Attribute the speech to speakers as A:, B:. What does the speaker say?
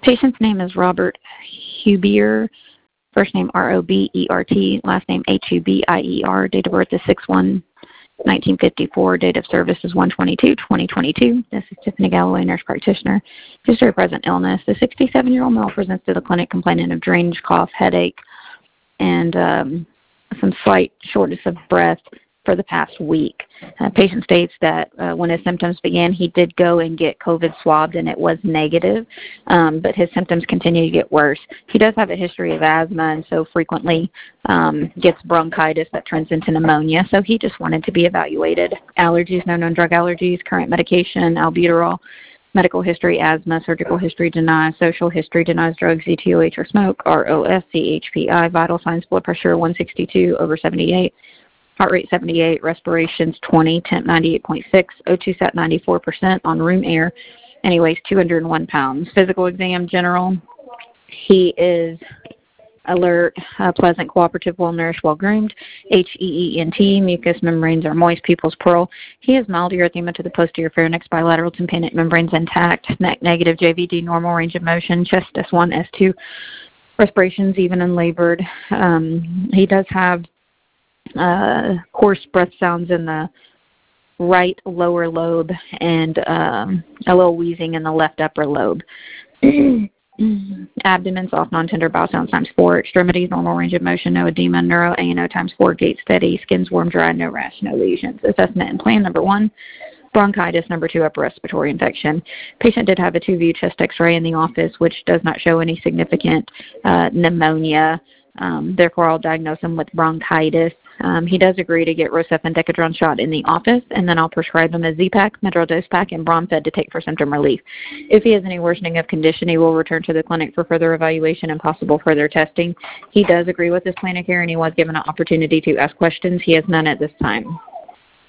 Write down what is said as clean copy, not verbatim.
A: Patient's name is Robert Hubier, first name Robert, last name Hubier. Date of birth is 6/1/1954. Date of service is 1/22/2022. This is Tiffany Galloway, nurse practitioner. History of present illness. The 67-year-old male presents to the clinic complaining of drainage, cough, headache, and some slight shortness of breath for the past week. Patient states that when his symptoms began, he did go and get COVID swabbed, and it was negative, but his symptoms continue to get worse. He does have a history of asthma, and so frequently gets bronchitis that turns into pneumonia, so he just wanted to be evaluated. Allergies, no known drug allergies, current medication, albuterol. Medical history, asthma, surgical history denies, social history denies drugs, ETOH or smoke, ROS, CHPI, vital signs, blood pressure 162/78, heart rate 78, respirations 20, temp 98.6, O2 sat 94% on room air, and he weighs 201 pounds. Physical exam, general. He is alert, pleasant, cooperative, well-nourished, well-groomed, HEENT, mucous membranes are moist, pupils pearl. He has mild erythema to the posterior pharynx, bilateral tympanic membranes intact, neck negative, JVD, normal range of motion, chest S1, S2, respirations even and labored. He does have hoarse breath sounds in the right lower lobe and a little wheezing in the left upper lobe. Abdomen, soft, non-tender bowel sounds ×4. Extremities, normal range of motion, no edema. Neuro, ANO ×4. Gait steady. Skin's warm, dry, no rash, no lesions. Assessment and plan. Number 1, bronchitis. Number 2, upper respiratory infection. Patient did have a 2-view chest x-ray in the office, which does not show any significant pneumonia. Therefore, I'll diagnose him with bronchitis. He does agree to get Rosef and Decadron shot in the office, and then I'll prescribe him a Z-Pak, Medrol dose pack, and Bronfed to take for symptom relief. If he has any worsening of condition, he will return to the clinic for further evaluation and possible further testing. He does agree with this plan of care, and he was given an opportunity to ask questions. He has none at this time.